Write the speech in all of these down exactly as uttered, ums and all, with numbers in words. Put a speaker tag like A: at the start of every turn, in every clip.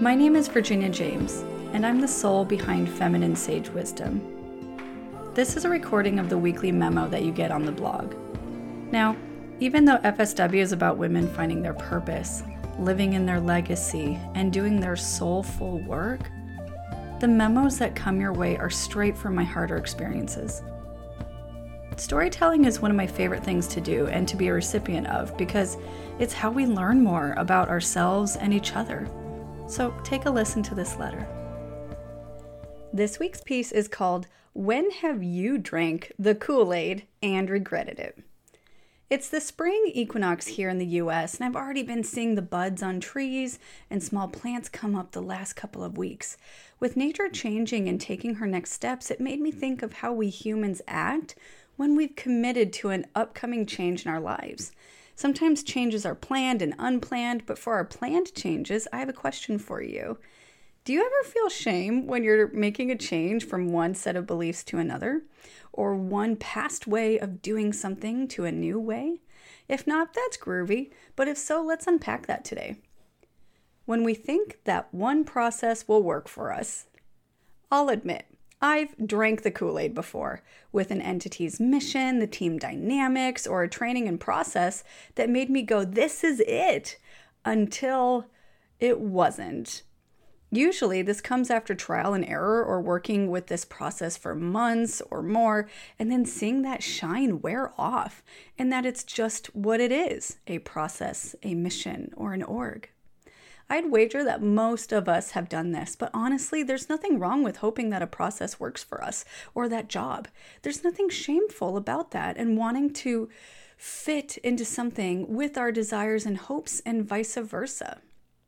A: My name is Virginia James, and I'm the soul behind Feminine Sage Wisdom. This is a recording of the weekly memo that you get on the blog. Now, even though F S W is about women finding their purpose, living in their legacy, and doing their soulful work, the memos that come your way are straight from my heart or experiences. Storytelling is one of my favorite things to do and to be a recipient of because it's how we learn more about ourselves and each other. So take a listen to this letter. This week's piece is called, When Have You Drank the Kool-Aid and Regretted It? It's the spring equinox here in the U S, and I've already been seeing the buds on trees and small plants come up the last couple of weeks. With nature changing and taking her next steps, it made me think of how we humans act when we've committed to an upcoming change in our lives. Sometimes changes are planned and unplanned, but for our planned changes, I have a question for you. Do you ever feel shame when you're making a change from one set of beliefs to another? Or one past way of doing something to a new way? If not, that's groovy, but if so, let's unpack that today. When we think that one process will work for us, I'll admit, I've drank the Kool-Aid before with an entity's mission, the team dynamics, or a training and process that made me go, this is it, until it wasn't. Usually this comes after trial and error or working with this process for months or more, and then seeing that shine wear off and that it's just what it is, a process, a mission, or an org. I'd wager that most of us have done this, but honestly, there's nothing wrong with hoping that a process works for us or that job. There's nothing shameful about that and wanting to fit into something with our desires and hopes and vice versa.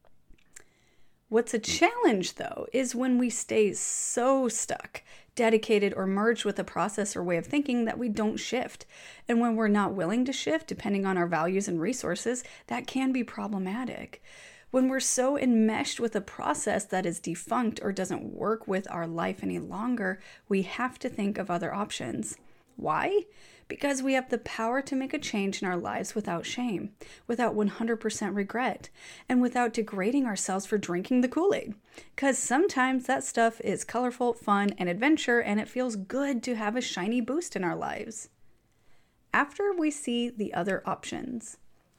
A: What's a challenge, though, is when we stay so stuck, dedicated, or merged with a process or way of thinking that we don't shift. And when we're not willing to shift, depending on our values and resources, that can be problematic. When we're so enmeshed with a process that is defunct or doesn't work with our life any longer, we have to think of other options. Why? Because we have the power to make a change in our lives without shame, without one hundred percent regret, and without degrading ourselves for drinking the Kool-Aid. Because sometimes that stuff is colorful, fun, and adventure, and it feels good to have a shiny boost in our lives. After we see the other options,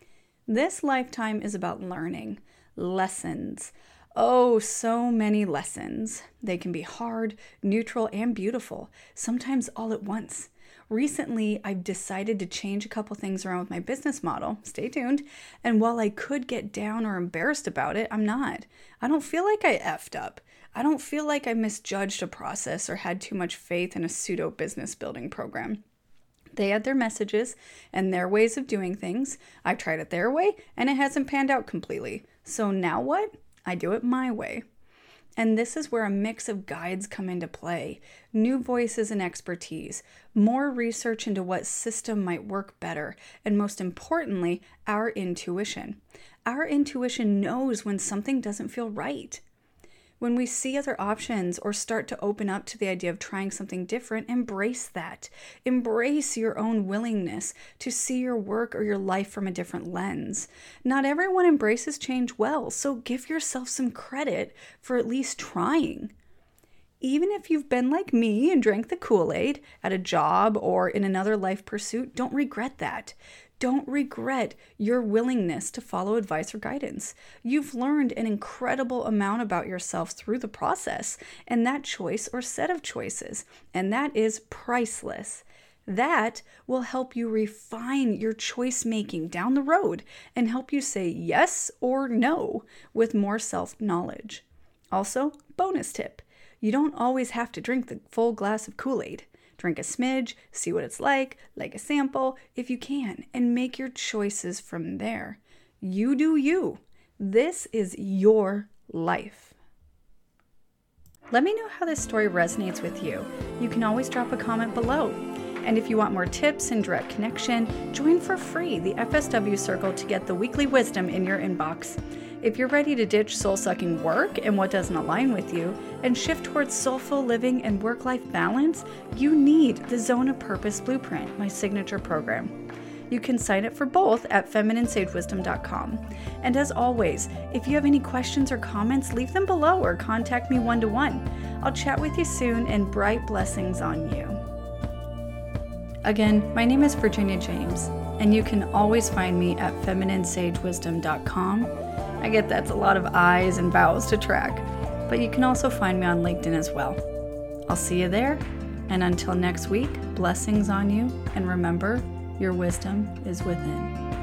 A: this lifetime is about learning. Lessons. Oh, so many lessons. They can be hard, neutral, and beautiful, sometimes all at once. Recently, I've decided to change a couple things around with my business model. Stay tuned. And while I could get down or embarrassed about it, I'm not. I don't feel like I effed up. I don't feel like I misjudged a process or had too much faith in a pseudo business building program. They had their messages and their ways of doing things. I've tried it their way, and it hasn't panned out completely. So now what? I do it my way. And this is where a mix of guides come into play, new voices and expertise, more research into what system might work better, and most importantly, our intuition. Our intuition knows when something doesn't feel right. When we see other options or start to open up to the idea of trying something different, embrace that. Embrace your own willingness to see your work or your life from a different lens. Not everyone embraces change well, so give yourself some credit for at least trying. Even if you've been like me and drank the Kool-Aid at a job or in another life pursuit, don't regret that. Don't regret your willingness to follow advice or guidance. You've learned an incredible amount about yourself through the process and that choice or set of choices, and that is priceless. That will help you refine your choice making down the road and help you say yes or no with more self-knowledge. Also, bonus tip, you don't always have to drink the full glass of Kool-Aid. Drink a smidge, see what it's like, like a sample if you can, and make your choices from there. You do you. This is your life. Let me know how this story resonates with you. You can always drop a comment below. And if you want more tips and direct connection, join for free the F S W Circle to get the weekly wisdom in your inbox. If you're ready to ditch soul-sucking work and what doesn't align with you and shift towards soulful living and work-life balance, you need the Zone of Purpose Blueprint, my signature program. You can sign up for both at feminine sage wisdom dot com. And as always, if you have any questions or comments, leave them below or contact me one-to-one. I'll chat with you soon, and bright blessings on you. Again, my name is Virginia James, and you can always find me at feminine sage wisdom dot com. I get that's a lot of I's and vowels to track, but you can also find me on LinkedIn as well. I'll see you there, and until next week, blessings on you, and remember, your wisdom is within.